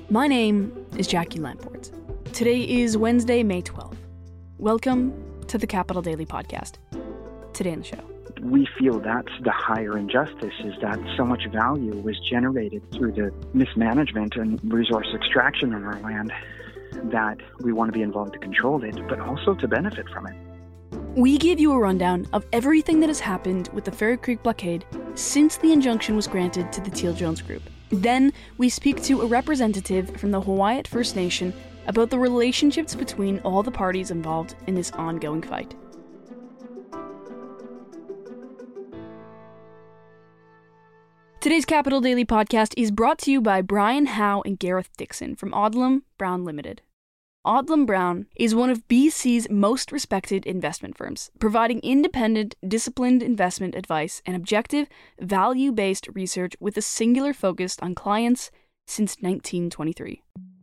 My name is Jackie Lamport. Today is Wednesday, May 12th. Welcome to the Capital Daily Podcast. Today on the show. We feel that's the higher injustice, is that so much value was generated through the mismanagement and resource extraction on our land that we want to be involved to control it, but also to benefit from it. We give you a rundown of everything that has happened with the Fairy Creek blockade since the injunction was granted to the Teal Jones Group. Then we speak to a representative from the Hawaiian First Nation about the relationships between all the parties involved in this ongoing fight. Today's Capital Daily Podcast is brought to you by Brian Howe and Gareth Dixon from Odlum Brown Limited. Odlum Brown is one of BC's most respected investment firms, providing independent, disciplined investment advice and objective, value-based research with a singular focus on clients since 1923.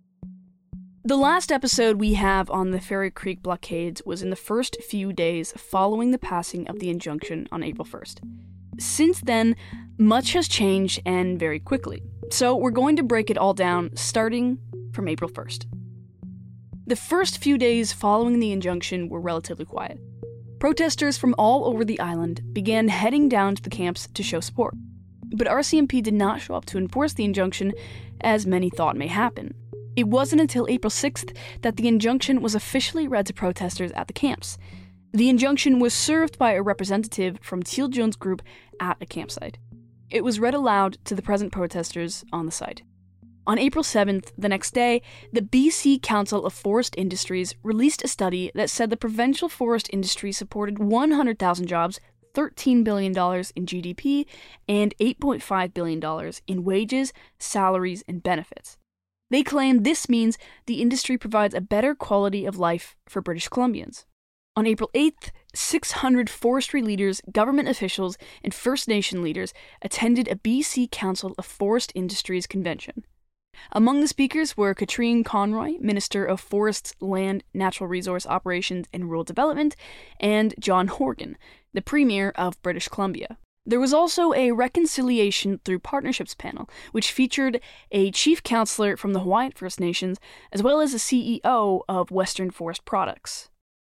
The last episode we have on the Fairy Creek blockades was in the first few days following the passing of the injunction on April 1st. Since then, much has changed and very quickly, so we're going to break it all down starting from April 1st. The first few days following the injunction were relatively quiet. Protesters from all over the island began heading down to the camps to show support. But RCMP did not show up to enforce the injunction, as many thought may happen. It wasn't until April 6th that the injunction was officially read to protesters at the camps. The injunction was served by a representative from Teal Jones Group at a campsite. It was read aloud to the present protesters on the site. On April 7th, the next day, the BC Council of Forest Industries released a study that said the provincial forest industry supported 100,000 jobs, $13 billion in GDP, and $8.5 billion in wages, salaries, and benefits. They claim this means the industry provides a better quality of life for British Columbians. On April 8th, 600 forestry leaders, government officials, and First Nation leaders attended a BC Council of Forest Industries convention. Among the speakers were Katrine Conroy, Minister of Forests, Land, Natural Resource Operations and Rural Development, and John Horgan, the Premier of British Columbia. There was also a Reconciliation Through Partnerships panel, which featured a chief counselor from the Hawaiian First Nations, as well as a CEO of Western Forest Products.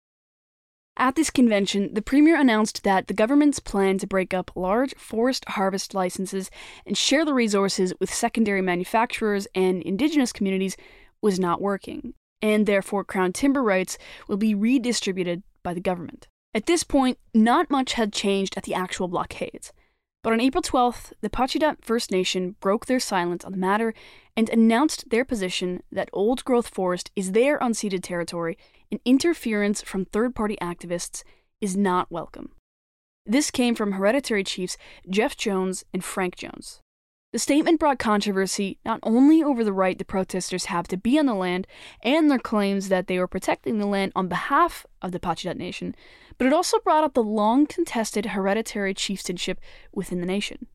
At this convention, the Premier announced that the government's plan to break up large forest harvest licenses and share the resources with secondary manufacturers and Indigenous communities was not working, and therefore Crown timber rights will be redistributed by the government. At this point, not much had changed at the actual blockades, but on April 12th, the Pacheedaht First Nation broke their silence on the matter and announced their position that old-growth forest is their unceded territory and interference from third-party activists is not welcome. This came from hereditary chiefs Jeff Jones and Frank Jones. The statement brought controversy not only over the right the protesters have to be on the land and their claims that they were protecting the land on behalf of the Pacheedaht Nation, but it also brought up the long-contested hereditary chieftainship within the nation.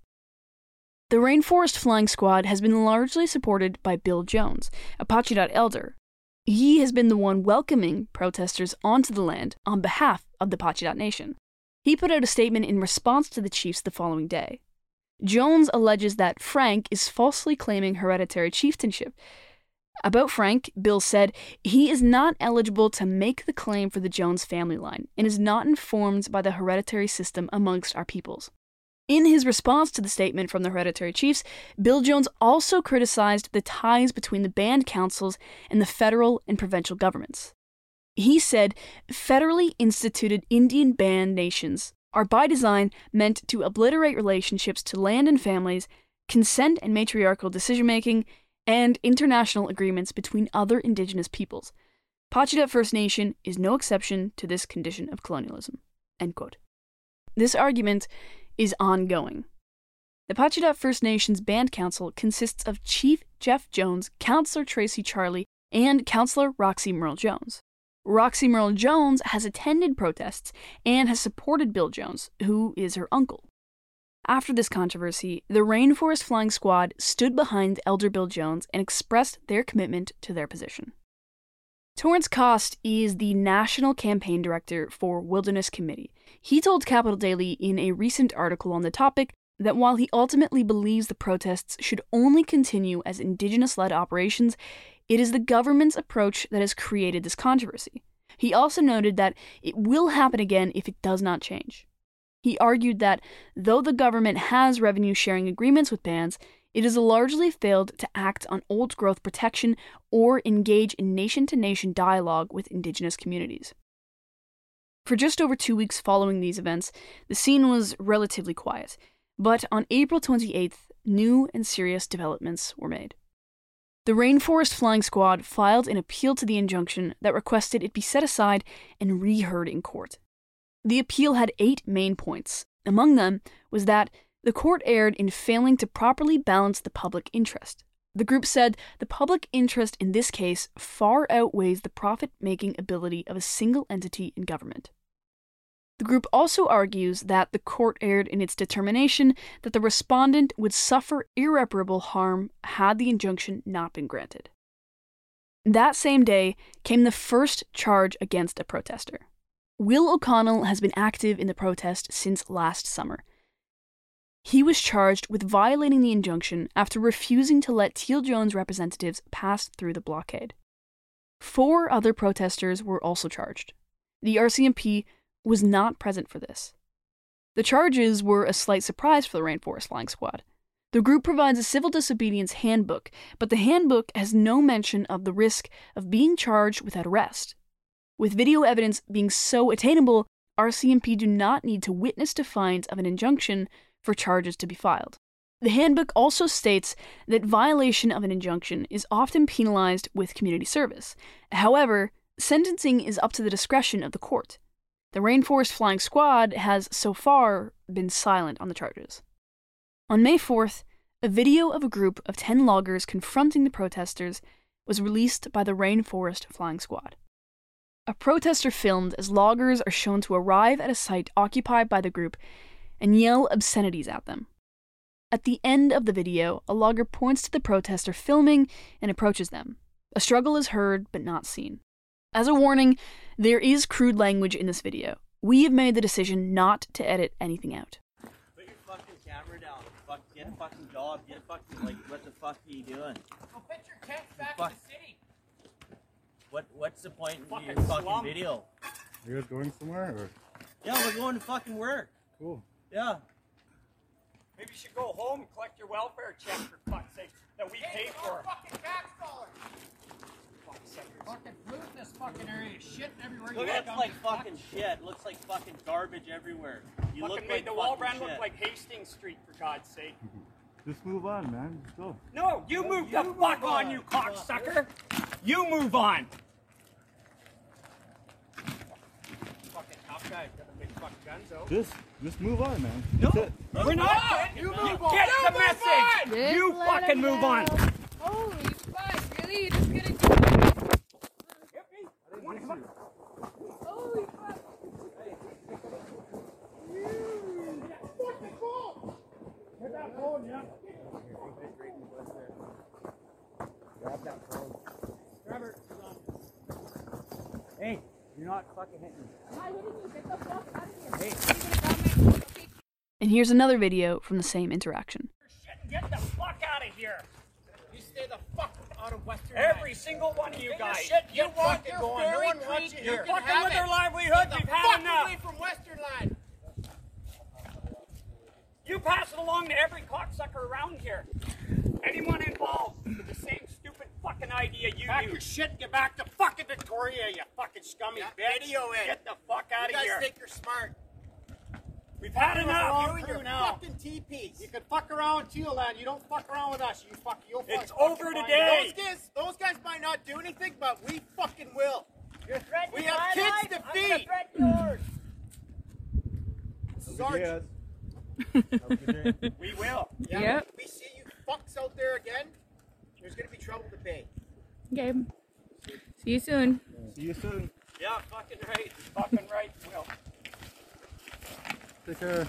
The Rainforest Flying Squad has been largely supported by Bill Jones, a Pacheedaht elder. He has been the one welcoming protesters onto the land on behalf of the Pacheedaht Nation. He put out a statement in response to the chiefs the following day. Jones alleges that Frank is falsely claiming hereditary chieftainship. About Frank, Bill said he is not eligible to make the claim for the Jones family line and is not informed by the hereditary system amongst our peoples. In his response to the statement from the hereditary chiefs, Bill Jones also criticized the ties between the band councils and the federal and provincial governments. He said federally instituted Indian band nations are by design meant to obliterate relationships to land and families, consent and matriarchal decision-making, and international agreements between other Indigenous peoples. Pacheedaht First Nation is no exception to this condition of colonialism." End quote. This argument is ongoing. The Pacheedaht First Nations Band Council consists of Chief Jeff Jones, Councillor Tracy Charlie, and Councillor Roxy Merle Jones. Roxy Merle Jones has attended protests and has supported Bill Jones, who is her uncle. After this controversy, the Rainforest Flying Squad stood behind Elder Bill Jones and expressed their commitment to their position. Torrance Cost is the National Campaign Director for Wilderness Committee. He told Capital Daily in a recent article on the topic that while he ultimately believes the protests should only continue as Indigenous-led operations, it is the government's approach that has created this controversy. He also noted that it will happen again if it does not change. He argued that though the government has revenue-sharing agreements with bands, it has largely failed to act on old-growth protection or engage in nation-to-nation dialogue with Indigenous communities. For just over 2 weeks following these events, the scene was relatively quiet, but on April 28th, new and serious developments were made. The Rainforest Flying Squad filed an appeal to the injunction that requested it be set aside and reheard in court. The appeal had 8 main points. Among them was that the court erred in failing to properly balance the public interest. The group said the public interest in this case far outweighs the profit-making ability of a single entity in government. The group also argues that the court erred in its determination that the respondent would suffer irreparable harm had the injunction not been granted. That same day came the first charge against a protester. Will O'Connell has been active in the protest since last summer. He was charged with violating the injunction after refusing to let Teal Jones representatives pass through the blockade. 4 other protesters were also charged. The RCMP was not present for this. The charges were a slight surprise for the Rainforest Flying Squad. The group provides a civil disobedience handbook, but the handbook has no mention of the risk of being charged without arrest. With video evidence being so attainable, RCMP do not need to witness defiance of an injunction for charges to be filed. The handbook also states that violation of an injunction is often penalized with community service. However, sentencing is up to the discretion of the court. The Rainforest Flying Squad has so far been silent on the charges. On May 4th, a video of a group of 10 loggers confronting the protesters was released by the Rainforest Flying Squad. A protester filmed as loggers are shown to arrive at a site occupied by the group and yell obscenities at them. At the end of the video, a logger points to the protester filming and approaches them. A struggle is heard but not seen. As a warning, there is crude language in this video. We have made the decision not to edit anything out. Put your fucking camera down. Get a fucking job. Get a fucking, what the fuck are you doing? Go pitch your tent back in the city. What's the point in your fucking video? You guys going somewhere, or? Yeah, we're going to fucking work. Cool. Yeah. Maybe you should go home and collect your welfare check, for fuck's sake, that we paid for. Fucking tax dollars. Fucking polluting this fucking area. Shit everywhere. Look, it looks like fucking shit. It looks like fucking garbage everywhere. You fucking look made like the Walbrand look like Hastings Street, for God's sake. Just move on, man. Let's go. No, you move the fuck on, you cocksucker. You move on. Fucking tough guy. Got the big fucking guns out. Just move on, man. No, That's it. we're not. You move on. Get the message. You fucking move on. Holy fuck, really? You're just gonna do Holy fuck. Get that phone, yeah. Grab that phone. Grab her. Hey, you're not fucking hitting me. Why wouldn't you get the fuck out of here? Hey. And here's another video from the same interaction. Get the fuck out of here. You stay the fuck out of Western Every single one of you Get your guys. shit, you Get walk fucking your going. ferry No one wants creek, you you here. can Fucking have with it. their livelihood, Get we've the had fuck enough. away from Western Land. You pass it along to every cocksucker around here. Anyone involved with the same stupid fucking idea you Pack do. your shit and get back to fucking Victoria, you fucking scummy bitch. Video it. Get the fuck out You of guys here. think you're smart. We've had enough. You and your now. fucking teepees. You can fuck around with Teal Land. You don't fuck around with us. You'll It's fucking over find today. out. Those guys might not do anything, but we fucking will. You're threatening We have my kids life. to I'm feed. gonna threaten yours. This is our Yes. We will. Yeah, Yep. we see you fucks out there again, there's gonna be trouble to pay. Okay. See you soon. See you soon. Yeah, fucking right. Fucking right, Will. Take care.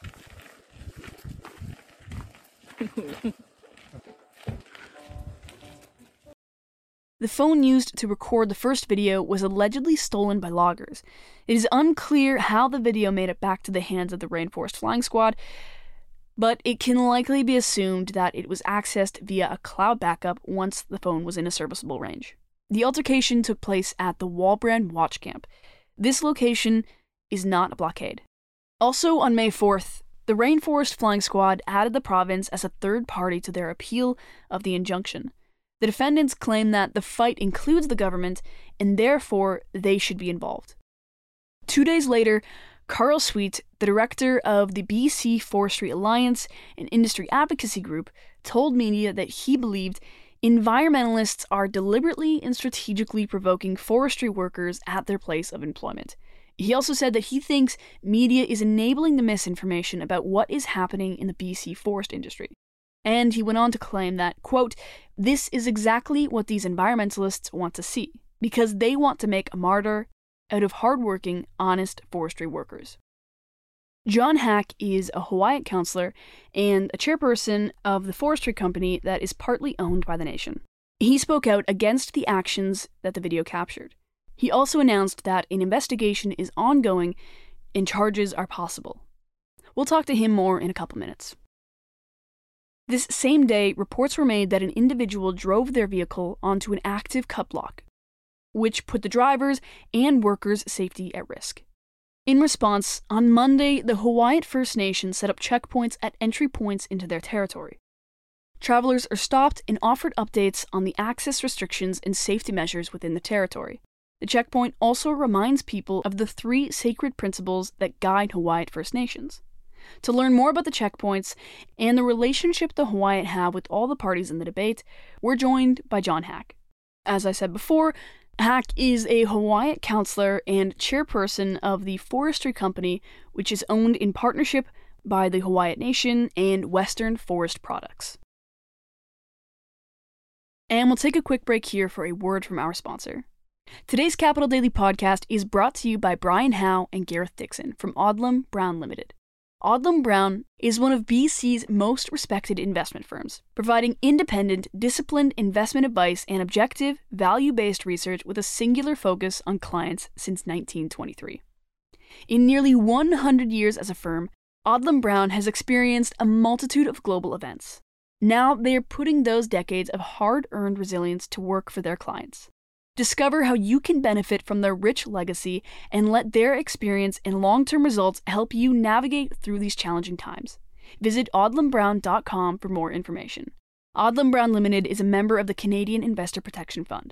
The phone used to record the first video was allegedly stolen by loggers. It is unclear how the video made it back to the hands of the Rainforest Flying Squad, but it can likely be assumed that it was accessed via a cloud backup once the phone was in a serviceable range. The altercation took place at the Walbrand Watch Camp. This location is not a blockade. Also on May 4th, the Rainforest Flying Squad added the province as a third party to their appeal of the injunction. The defendants claim that the fight includes the government, and therefore they should be involved. 2 days later, Carl Sweet, the director of the BC Forestry Alliance, an industry advocacy group, told media that he believed environmentalists are deliberately and strategically provoking forestry workers at their place of employment. He also said that he thinks media is enabling the misinformation about what is happening in the BC forest industry. And he went on to claim that, quote, "This is exactly what these environmentalists want to see, because they want to make a martyr out of hardworking, honest forestry workers." John Hack is a Hawaiian councillor and a chairperson of the forestry company that is partly owned by the nation. He spoke out against the actions that the video captured. He also announced that an investigation is ongoing and charges are possible. We'll talk to him more in a couple minutes. This same day, reports were made that an individual drove their vehicle onto an active cut block, which put the drivers and workers' safety at risk. In response, on Monday, the Hawaiian First Nation set up checkpoints at entry points into their territory. Travelers are stopped and offered updates on the access restrictions and safety measures within the territory. The checkpoint also reminds people of the 3 sacred principles that guide Hawaiian First Nations. To learn more about the checkpoints and the relationship the Hawaiian have with all the parties in the debate, we're joined by John Hack. As I said before, Hack is a Hawaiian councillor and chairperson of the forestry company, which is owned in partnership by the Hawaiian Nation and Western Forest Products. And we'll take a quick break here for a word from our sponsor. Today's Capital Daily podcast is brought to you by Brian Howe and Gareth Dixon from Odlum Brown Limited. Odlum Brown is one of BC's most respected investment firms, providing independent, disciplined investment advice and objective, value-based research with a singular focus on clients since 1923. In nearly 100 years as a firm, Odlum Brown has experienced a multitude of global events. Now they are putting those decades of hard-earned resilience to work for their clients. Discover how you can benefit from their rich legacy and let their experience and long-term results help you navigate through these challenging times. Visit odlumbrown.com for more information. Odlum Brown Limited is a member of the Canadian Investor Protection Fund.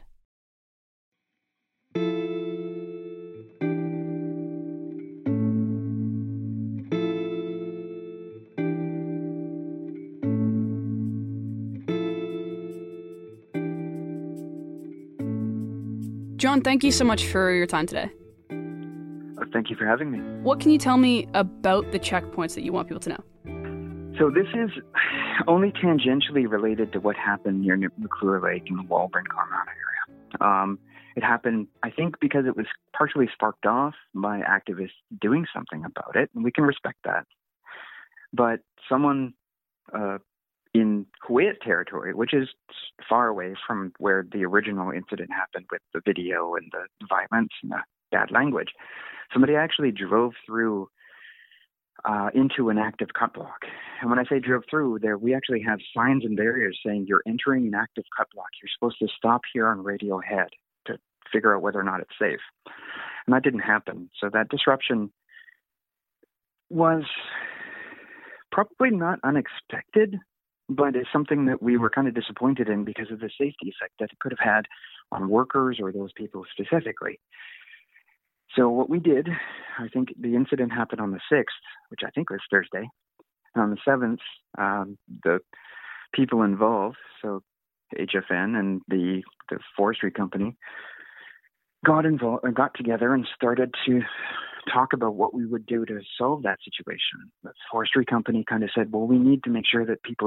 John, thank you so much for your time today. Thank you for having me. What can you tell me about the checkpoints that you want people to know? So this is only tangentially related to what happened near McClure Lake in the Walbrand-Carmana area. It happened, I think, because it was partially sparked off by activists doing something about it, and we can respect that. But someone in Hawaiian territory, which is far away from where the original incident happened with the video and the violence and the bad language, somebody actually drove through into an active cut block. And when I say drove through, we actually have signs and barriers saying you're entering an active cut block. You're supposed to stop here on Radiohead to figure out whether or not it's safe. And that didn't happen. So that disruption was probably not unexpected, but it's something that we were kind of disappointed in because of the safety effect that it could have had on workers or those people specifically. So what we did, I think the incident happened on the 6th, which I think was Thursday. And on the 7th, the people involved, so HFN and the forestry company, got together and started to talk about what we would do to solve that situation. The forestry company kind of said, well, we need to make sure that people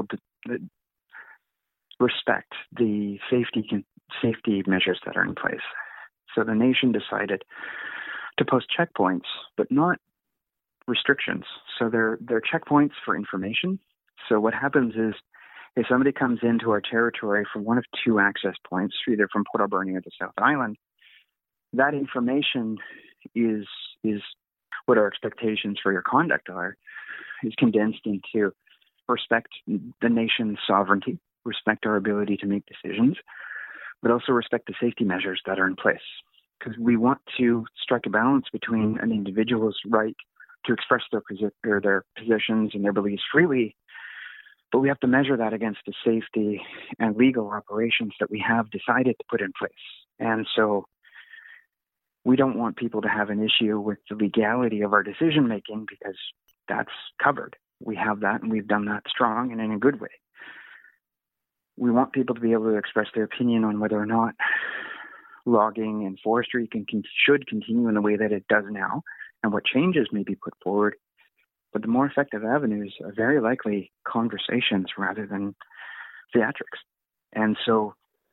respect the safety measures that are in place. So the nation decided to post checkpoints, but not restrictions. So they're checkpoints for information. So what happens is if somebody comes into our territory from one of 2 access points, either from Port Alberni or the South Island, that information is what our expectations for your conduct are, is condensed into respect the nation's sovereignty, respect our ability to make decisions, but also respect the safety measures that are in place. Because we want to strike a balance between an individual's right to express their positions and their beliefs freely, but we have to measure that against the safety and legal operations that we have decided to put in place. And so we don't want people to have an issue with the legality of our decision making, because that's covered. We have that, and we've done that strong and in a good way. We want people to be able to express their opinion on whether or not logging and forestry should continue in the way that it does now, and what changes may be put forward. But the more effective avenues are very likely conversations rather than theatrics. And so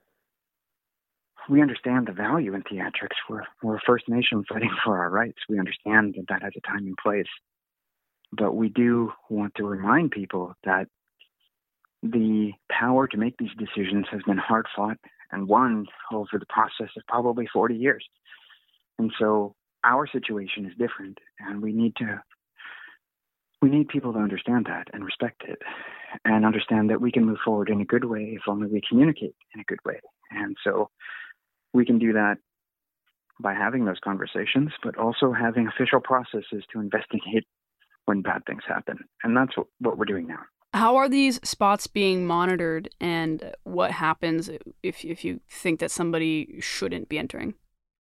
we understand the value in theatrics. We're a First Nation fighting for our rights. We understand that that has a time and place. But we do want to remind people that the power to make these decisions has been hard fought and won over the process of probably 40 years. And so our situation is different, and we need people to understand that and respect it, and understand that we can move forward in a good way if only we communicate in a good way. And so we can do that by having those conversations, but also having official processes to investigate when bad things happen. And that's what we're doing now. How are these spots being monitored, and what happens if you think that somebody shouldn't be entering?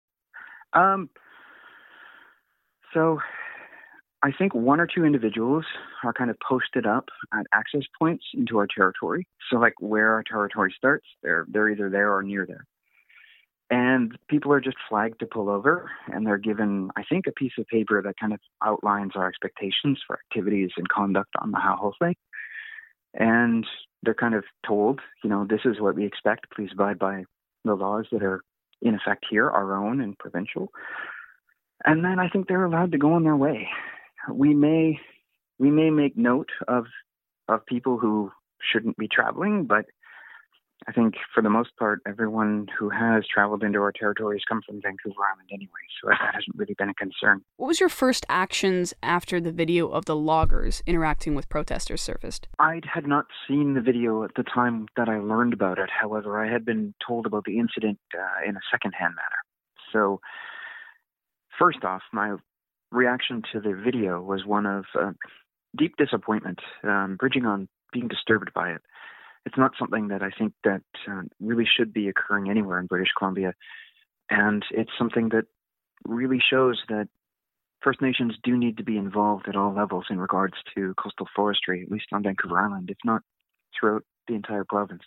So I think one or two individuals are kind of posted up at access points into our territory. So like where our territory starts, they're either there or near there. And people are just flagged to pull over, and they're given, I think, a piece of paper that kind of outlines our expectations for activities and conduct on the Haho'oth'le. And they're kind of told, this is what we expect. Please abide by the laws that are in effect here, our own and provincial. And then I think they're allowed to go on their way. We may make note of people who shouldn't be traveling, but I think for the most part, everyone who has traveled into our territories come from Vancouver Island anyway, so that hasn't really been a concern. What was your first actions after the video of the loggers interacting with protesters surfaced? I had not seen the video at the time that I learned about it. However, I had been told about the incident in a secondhand manner. So first off, my reaction to the video was one of deep disappointment, bridging on being disturbed by it. It's not something that I think that really should be occurring anywhere in British Columbia. And it's something that really shows that First Nations do need to be involved at all levels in regards to coastal forestry, at least on Vancouver Island, if not throughout the entire province.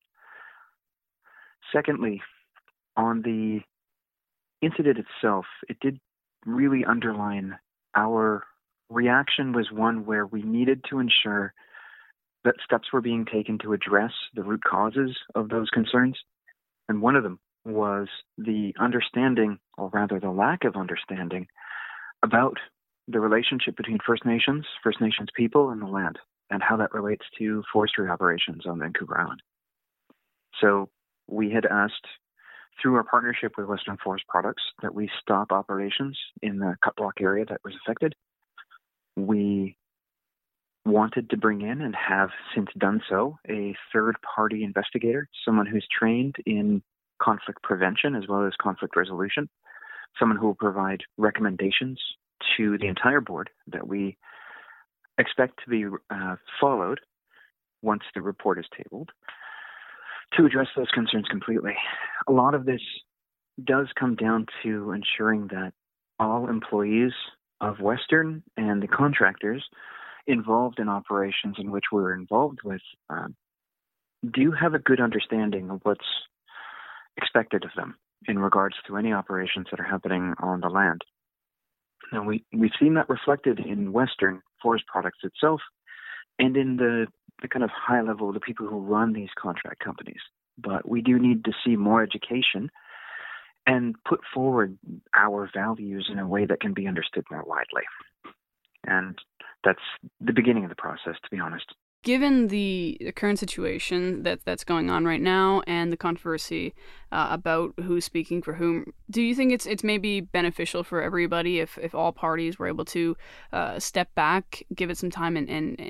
Secondly, on the incident itself, it did really underline our reaction was one where we needed to ensure that steps were being taken to address the root causes of those concerns. And one of them was the understanding, or rather the lack of understanding, about the relationship between First Nations people, and the land, and how that relates to forestry operations on Vancouver Island. So we had asked, through our partnership with Western Forest Products, that we stop operations in the cut block area that was affected. We wanted to bring in, and have since done so, a third-party investigator, someone who's trained in conflict prevention as well as conflict resolution, someone who will provide recommendations to the entire board that we expect to be followed once the report is tabled, to address those concerns completely. A lot of this does come down to ensuring that all employees of Western and the contractors involved in operations in which we're involved with do have a good understanding of what's expected of them in regards to any operations that are happening on the land. Now, we've seen that reflected in Western Forest Products itself, and in the kind of high level, the people who run these contract companies. But we do need to see more education and put forward our values in a way that can be understood more widely. And that's the beginning of the process, to be honest. Given the current situation that's going on right now, and the controversy about who's speaking for whom, do you think it's maybe beneficial for everybody if all parties were able to step back, give it some time, and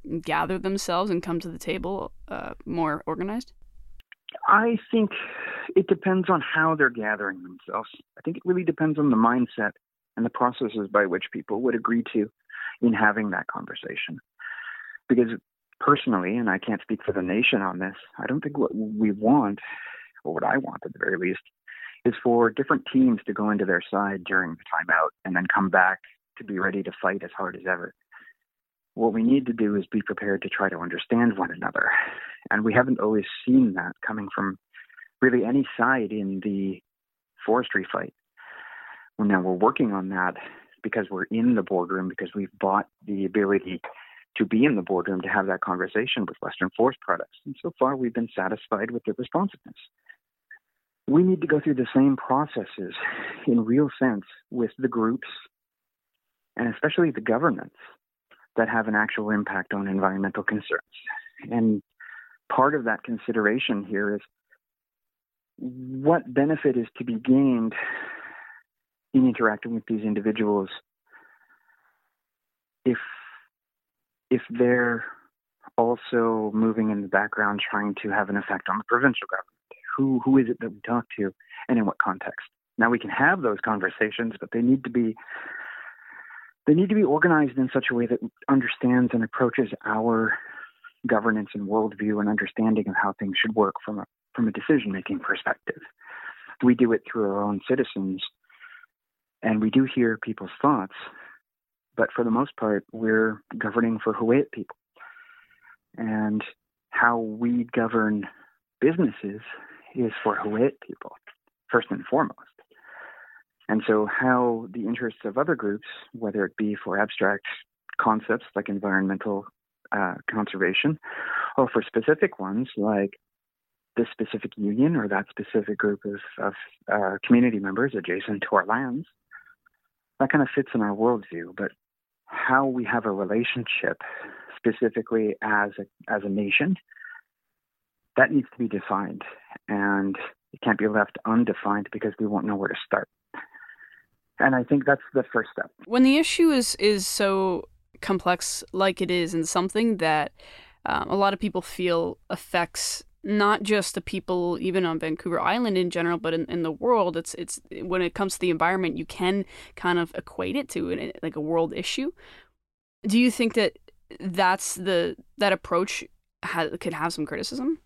gather themselves and come to the table more organized? I think it depends on how they're gathering themselves. I think it really depends on the mindset and the processes by which people would agree to in having that conversation. Because personally, and I can't speak for the nation on this, I don't think what we want, or what I want at the very least, is for different teams to go into their side during the timeout and then come back to be ready to fight as hard as ever. What we need to do is be prepared to try to understand one another. And we haven't always seen that coming from really any side in the forestry fight. Well, now we're working on that because we're in the boardroom, because we've bought the ability to be in the boardroom to have that conversation with Western Forest Products. And so far, we've been satisfied with their responsiveness. We need to go through the same processes in real sense with the groups, and especially the governments that have an actual impact on environmental concerns. And part of that consideration here is what benefit is to be gained in interacting with these individuals if they're also moving in the background trying to have an effect on the provincial government. Who is it that we talk to, and in what context? Now, we can have those conversations, but they need to be organized in such a way that understands and approaches our governance and worldview and understanding of how things should work from a decision-making perspective. We do it through our own citizens, and we do hear people's thoughts, but for the most part, we're governing for Huu-ay-aht people. And how we govern businesses is for Huu-ay-aht people, first and foremost. And so how the interests of other groups, whether it be for abstract concepts like environmental conservation, or for specific ones like this specific union or that specific group of community members adjacent to our lands, that kind of fits in our worldview. But how we have a relationship specifically as a nation, that needs to be defined. And it can't be left undefined because we won't know where to start. And I think that's the first step. When the issue is so complex like it is, and something that a lot of people feel affects not just the people even on Vancouver Island in general, but in the world, it's when it comes to the environment, you can kind of equate it to like a world issue. Do you think that that approach could have some criticism?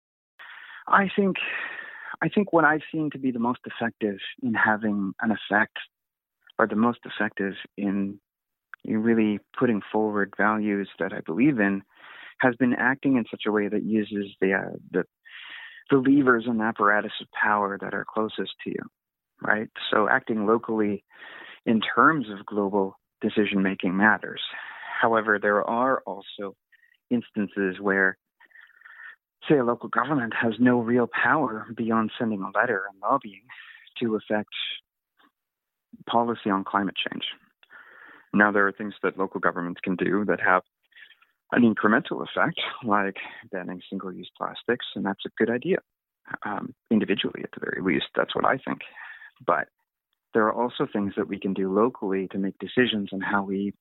I think what I've seen to be the most effective in having an effect, or the most effective in really putting forward values that I believe in, has been acting in such a way that uses the levers and apparatus of power that are closest to you, right? So acting locally in terms of global decision-making matters. However, there are also instances where, say, a local government has no real power beyond sending a letter and lobbying to affect policy on climate change. Now, there are things that local governments can do that have an incremental effect, like banning single-use plastics, and that's a good idea. Individually, at the very least, that's what I think. But there are also things that we can do locally to make decisions on how we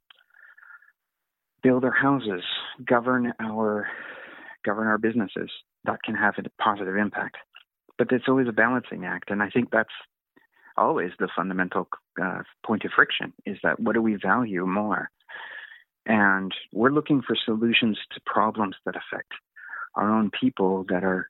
build our houses, govern our businesses. That can have a positive impact. But it's always a balancing act, and I think that's always the fundamental point of friction, is that what do we value more? And we're looking for solutions to problems that affect our own people that are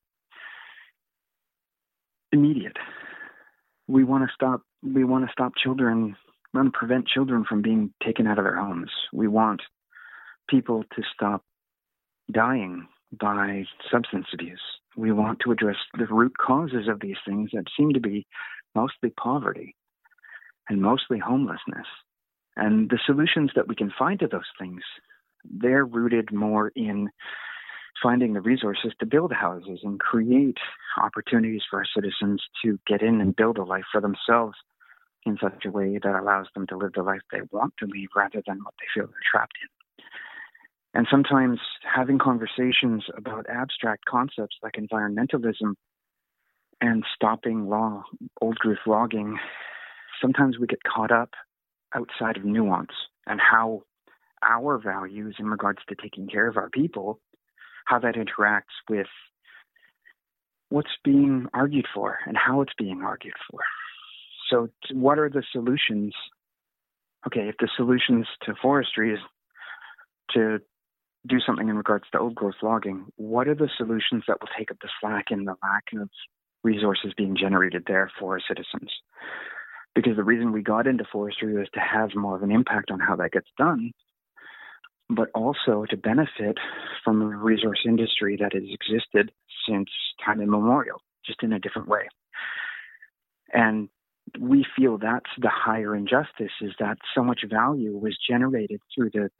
immediate. We want to stop children, we want to prevent children from being taken out of their homes. We want people to stop dying by substance abuse. We want to address the root causes of these things that seem to be mostly poverty and mostly homelessness. And the solutions that we can find to those things, they're rooted more in finding the resources to build houses and create opportunities for our citizens to get in and build a life for themselves in such a way that allows them to live the life they want to live rather than what they feel they're trapped in. And sometimes having conversations about abstract concepts like environmentalism and stopping old growth logging, sometimes we get caught up outside of nuance and how our values in regards to taking care of our people, how that interacts with what's being argued for and how it's being argued for. So what are the solutions? Okay, if the solutions to forestry is to do something in regards to old growth logging, what are the solutions that will take up the slack in the lack of resources being generated there for our citizens? Because the reason we got into forestry was to have more of an impact on how that gets done, but also to benefit from a resource industry that has existed since time immemorial, just in a different way. And we feel that's the higher injustice, is that so much value was generated through the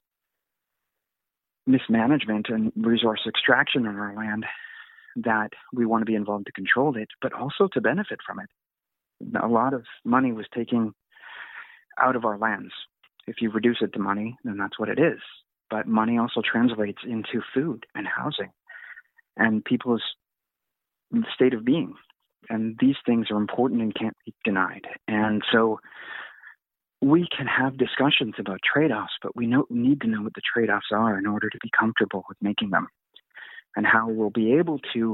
mismanagement and resource extraction in our land that we want to be involved to control it, but also to benefit from it. A lot of money was taken out of our lands. If you reduce it to money, then that's what it is. But money also translates into food and housing and people's state of being. And these things are important and can't be denied. And so we can have discussions about trade-offs, but we need to know what the trade-offs are in order to be comfortable with making them, and how we'll be able to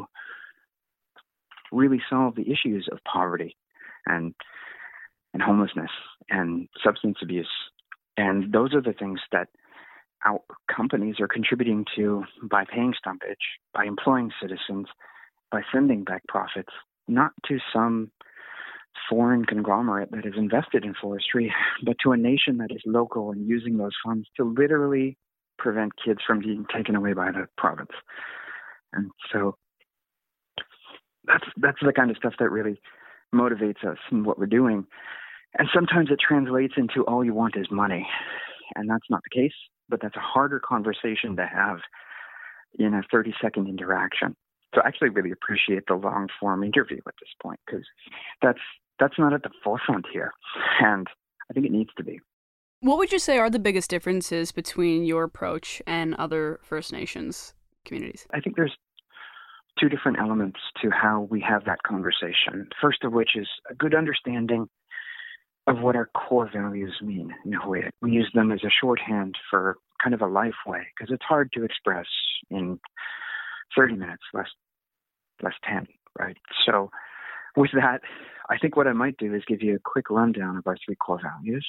really solve the issues of poverty and homelessness and substance abuse. And those are the things that our companies are contributing to by paying stumpage, by employing citizens, by sending back profits, not to some foreign conglomerate that is invested in forestry, but to a nation that is local and using those funds to literally prevent kids from being taken away by the province. And so that's the kind of stuff that really motivates us in what we're doing. And sometimes it translates into all you want is money. And that's not the case, but that's a harder conversation to have in a 30-second interaction. So I actually really appreciate the long-form interview at this point, because that's not at the forefront here. And I think it needs to be. What would you say are the biggest differences between your approach and other First Nations communities? I think there's two different elements to how we have that conversation. First of which is a good understanding of what our core values mean. We use them as a shorthand for kind of a life way, because it's hard to express in 30 minutes, less 10, right? So with that, I think what I might do is give you a quick rundown of our three core values.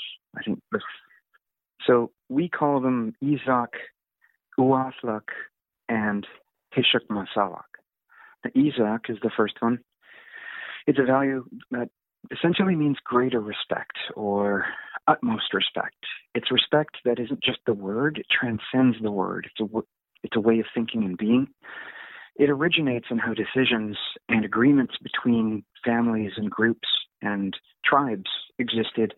So we call them Izak, Uathluk, and Hishuk Masalak. The Izak is the first one. It's a value that essentially means greater respect or utmost respect. It's respect that isn't just the word, it transcends the word. It's a way of thinking and being. It originates in how decisions and agreements between families and groups and tribes existed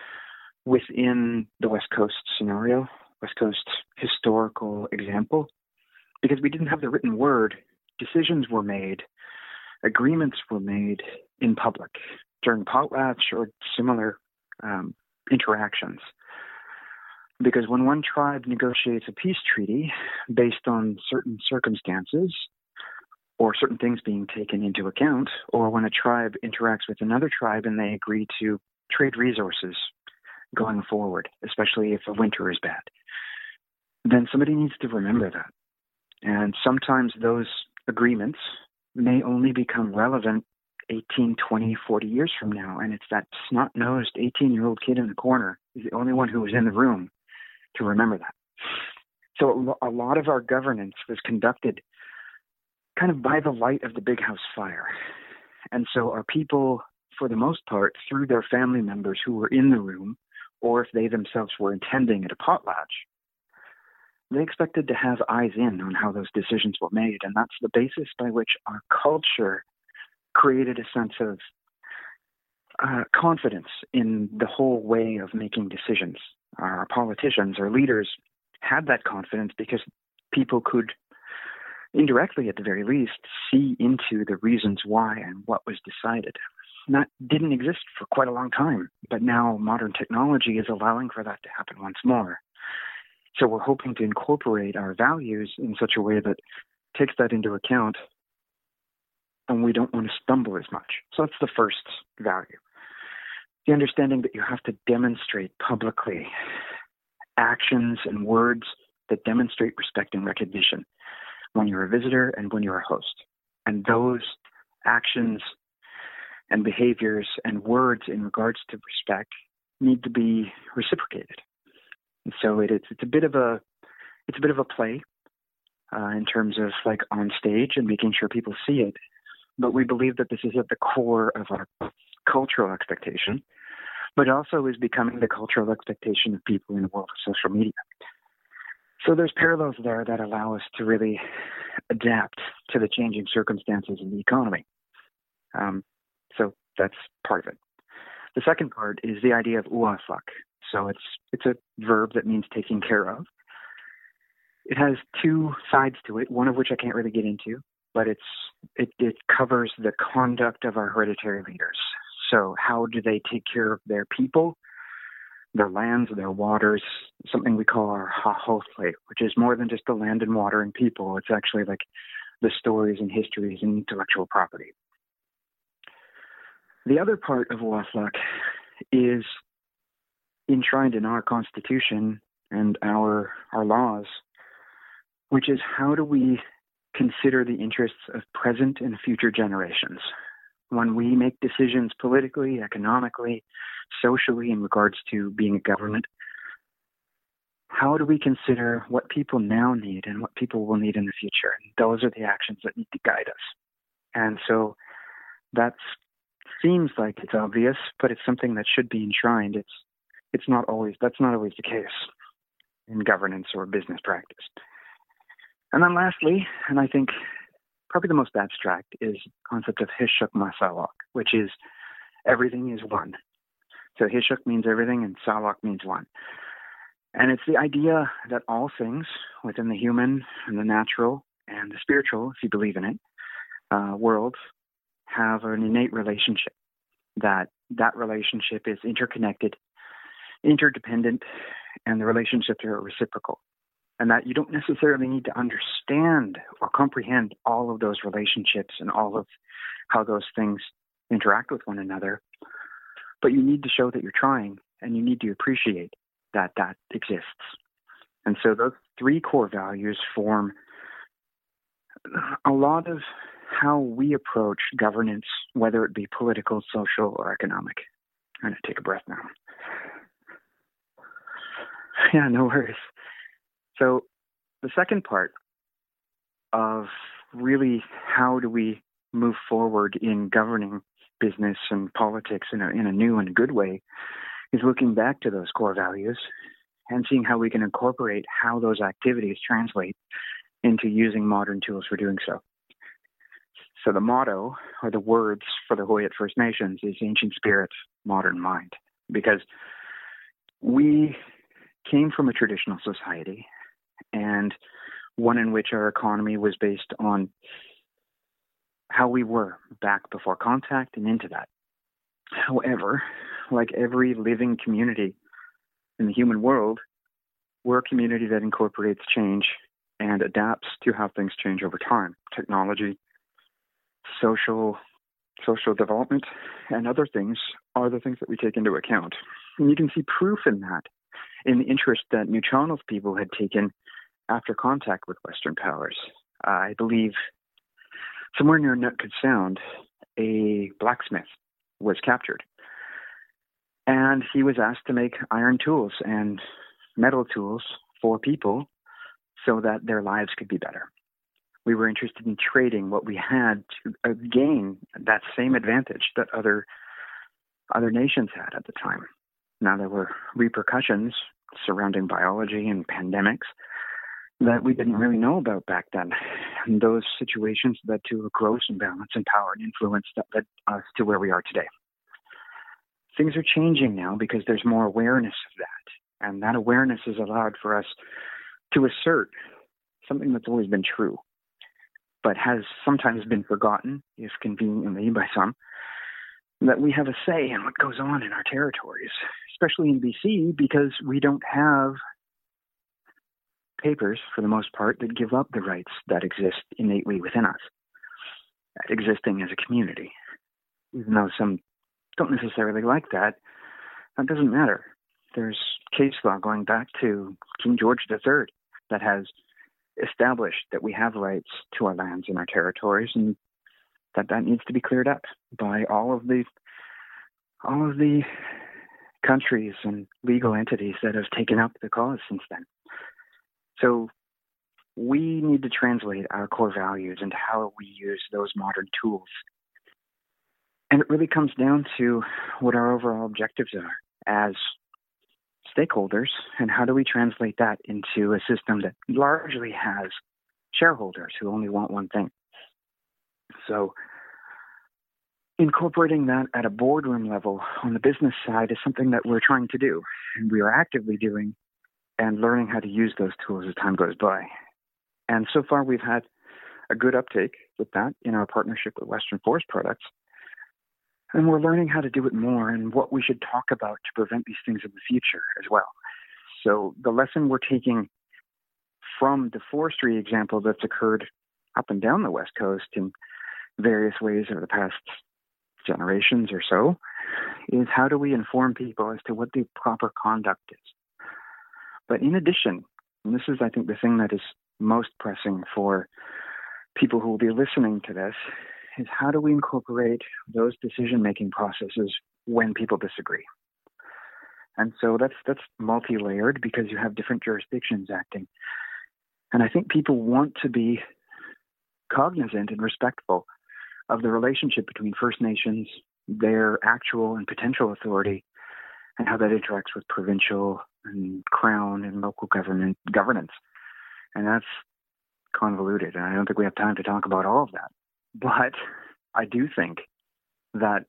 within the West Coast scenario, West Coast historical example. Because we didn't have the written word, decisions were made, agreements were made in public during potlatch or similar interactions. Because when one tribe negotiates a peace treaty based on certain circumstances or certain things being taken into account, or when a tribe interacts with another tribe and they agree to trade resources going forward, especially if the winter is bad, then somebody needs to remember that. And sometimes those agreements may only become relevant 18, 20, 40 years from now. And it's that snot-nosed 18-year-old kid in the corner who's the only one who was in the room to remember that. So a lot of our governance was conducted kind of by the light of the big house fire. And so our people, for the most part, through their family members who were in the room, or if they themselves were attending at a potlatch, they expected to have eyes in on how those decisions were made. And that's the basis by which our culture created a sense of confidence in the whole way of making decisions. Our politicians, our leaders had that confidence because people could indirectly, at the very least, see into the reasons why and what was decided. And that didn't exist for quite a long time, but now modern technology is allowing for that to happen once more. So we're hoping to incorporate our values in such a way that takes that into account, and we don't want to stumble as much. So that's the first value. The understanding that you have to demonstrate publicly actions and words that demonstrate respect and recognition when you're a visitor and when you're a host. And those actions and behaviors and words in regards to respect need to be reciprocated. And so it's a bit of a play in terms of like on stage and making sure people see it. But we believe that this is at the core of our cultural expectation, but also is becoming the cultural expectation of people in the world of social media. So there's parallels there that allow us to really adapt to the changing circumstances in the economy. So that's part of it. The second part is the idea of uafak. So it's a verb that means taking care of. It has two sides to it, one of which I can't really get into, but it covers the conduct of our hereditary leaders. So how do they take care of their people, their lands, their waters, something we call our ha'hotle, which is more than just the land and water and people. It's actually like the stories and histories and intellectual property. The other part of uafak is enshrined in our Constitution and our laws, which is how do we consider the interests of present and future generations when we make decisions politically, economically, socially in regards to being a government. How do we consider what people now need and what people will need in the future? And those are the actions that need to guide us. And so that seems like it's obvious, but it's something that should be enshrined. That's not always the case in governance or business practice. And then lastly, and I think probably the most abstract, is the concept of hishuk masawak, which is everything is one. So hishuk means everything and sawak means one. And it's the idea that all things within the human and the natural and the spiritual, if you believe in it, world have an innate relationship. That relationship is interconnected, interdependent, and the relationships are reciprocal. And that you don't necessarily need to understand or comprehend all of those relationships and all of how those things interact with one another, but you need to show that you're trying and you need to appreciate that exists. And so those three core values form a lot of how we approach governance, whether it be political, social, or economic. I'm going to take a breath now. Yeah, no worries. So the second part of really how do we move forward in governing business and politics in a new and good way is looking back to those core values and seeing how we can incorporate how those activities translate into using modern tools for doing so. So the motto, or the words for the Höyet First Nations, is Ancient Spirit, Modern Mind, because we came from a traditional society and one in which our economy was based on how we were back before contact and into that. However, like every living community in the human world, we're a community that incorporates change and adapts to how things change over time. Technology, social development, and other things are the things that we take into account. And you can see proof in that in the interest that New Channel's people had taken after contact with Western powers. I believe somewhere near Nootka Sound, a blacksmith was captured. And he was asked to make iron tools and metal tools for people so that their lives could be better. We were interested in trading what we had to gain that same advantage that other nations had at the time. Now, there were repercussions surrounding biology and pandemics that we didn't really know about back then. And those situations led to a gross imbalance in power and influence that led us to where we are today. Things are changing now because there's more awareness of that. And that awareness has allowed for us to assert something that's always been true, but has sometimes been forgotten, if conveniently by some, that we have a say in what goes on in our territories, especially in BC, because we don't have papers, for the most part, that give up the rights that exist innately within us, at existing as a community. Even though some don't necessarily like that, that doesn't matter. There's case law going back to King George III that has established that we have rights to our lands and our territories, and that needs to be cleared up by all of the countries and legal entities that have taken up the cause since then. So we need to translate our core values into how we use those modern tools. And it really comes down to what our overall objectives are as stakeholders, and how do we translate that into a system that largely has shareholders who only want one thing. So incorporating that at a boardroom level on the business side is something that we're trying to do, and we are actively doing, and learning how to use those tools as time goes by. And so far we've had a good uptake with that in our partnership with Western Forest Products. And we're learning how to do it more and what we should talk about to prevent these things in the future as well. So the lesson we're taking from the forestry example that's occurred up and down the West Coast in various ways over the past generations or so is how do we inform people as to what the proper conduct is. But in addition, and this is, I think, the thing that is most pressing for people who will be listening to this, is how do we incorporate those decision-making processes when people disagree? And so that's multi-layered because you have different jurisdictions acting. And I think people want to be cognizant and respectful of the relationship between First Nations, their actual and potential authority, and how that interacts with provincial and Crown and local governance. And that's convoluted, and I don't think we have time to talk about all of that. But I do think that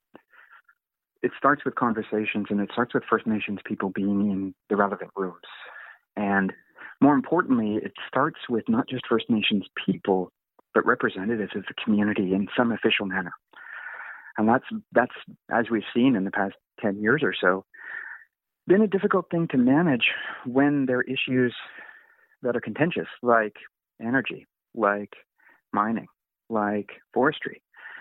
it starts with conversations, and it starts with First Nations people being in the relevant rooms. And more importantly, it starts with not just First Nations people, but representatives of the community in some official manner. And that's as we've seen in the past 10 years or so, been a difficult thing to manage when there are issues that are contentious, like energy, like mining, like forestry.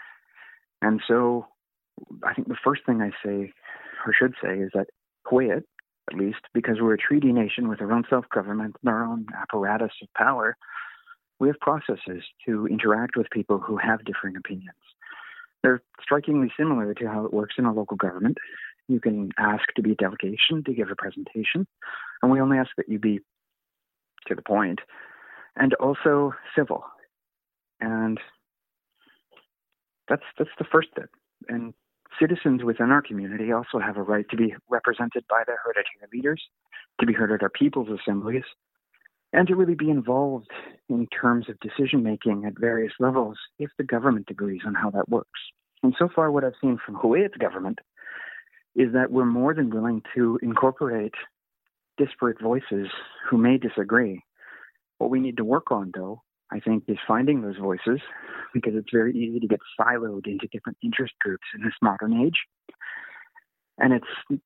And so I think the first thing I say, or should say, is that Huu-ay-aht, at least, because we're a treaty nation with our own self-government and our own apparatus of power, we have processes to interact with people who have differing opinions. They're strikingly similar to how it works in a local government. You can ask to be a delegation to give a presentation, and we only ask that you be to the point, and also civil. And that's the first bit. And citizens within our community also have a right to be represented by their hereditary leaders, to be heard at our people's assemblies, and to really be involved in terms of decision-making at various levels if the government agrees on how that works. And so far what I've seen from Huu-ay-aht's government is that we're more than willing to incorporate disparate voices who may disagree. What we need to work on, though, I think, is finding those voices, because it's very easy to get siloed into different interest groups in this modern age. And it's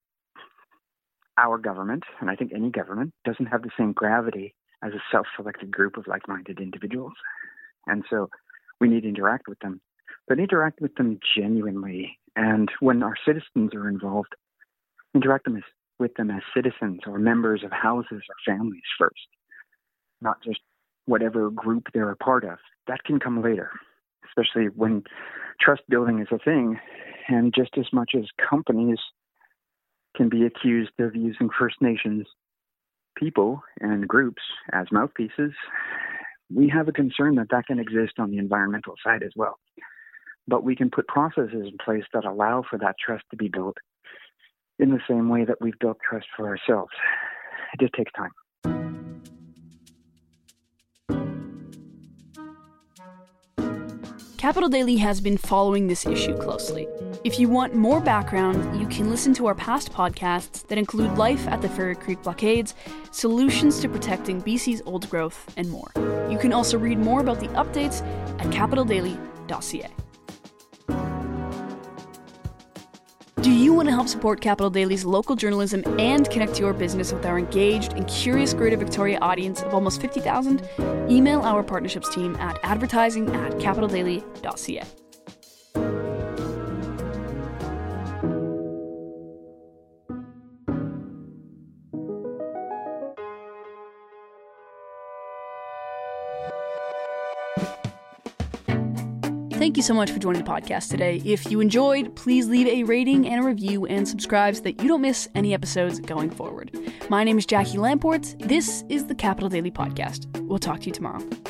our government, and I think any government, doesn't have the same gravity as a self-selected group of like-minded individuals. And so we need to interact with them, but interact with them genuinely. And when our citizens are involved, interact with them as citizens or members of houses or families first, not just whatever group they're a part of. That can come later, especially when trust building is a thing. And just as much as companies can be accused of using First Nations people and groups as mouthpieces, we have a concern that can exist on the environmental side as well. But we can put processes in place that allow for that trust to be built in the same way that we've built trust for ourselves. It just takes time. Capital Daily has been following this issue closely. If you want more background, you can listen to our past podcasts that include life at the Fairy Creek blockades, solutions to protecting BC's old growth, and more. You can also read more about the updates at capitaldaily.ca. Do you want to help support Capital Daily's local journalism and connect your business with our engaged and curious Greater Victoria audience of almost 50,000? Email our partnerships team at advertising@capitaldaily.ca. Thank you so much for joining the podcast today. If you enjoyed, please leave a rating and a review and subscribe so that you don't miss any episodes going forward. My name is Jackie Lamport. This is the Capital Daily Podcast. We'll talk to you tomorrow.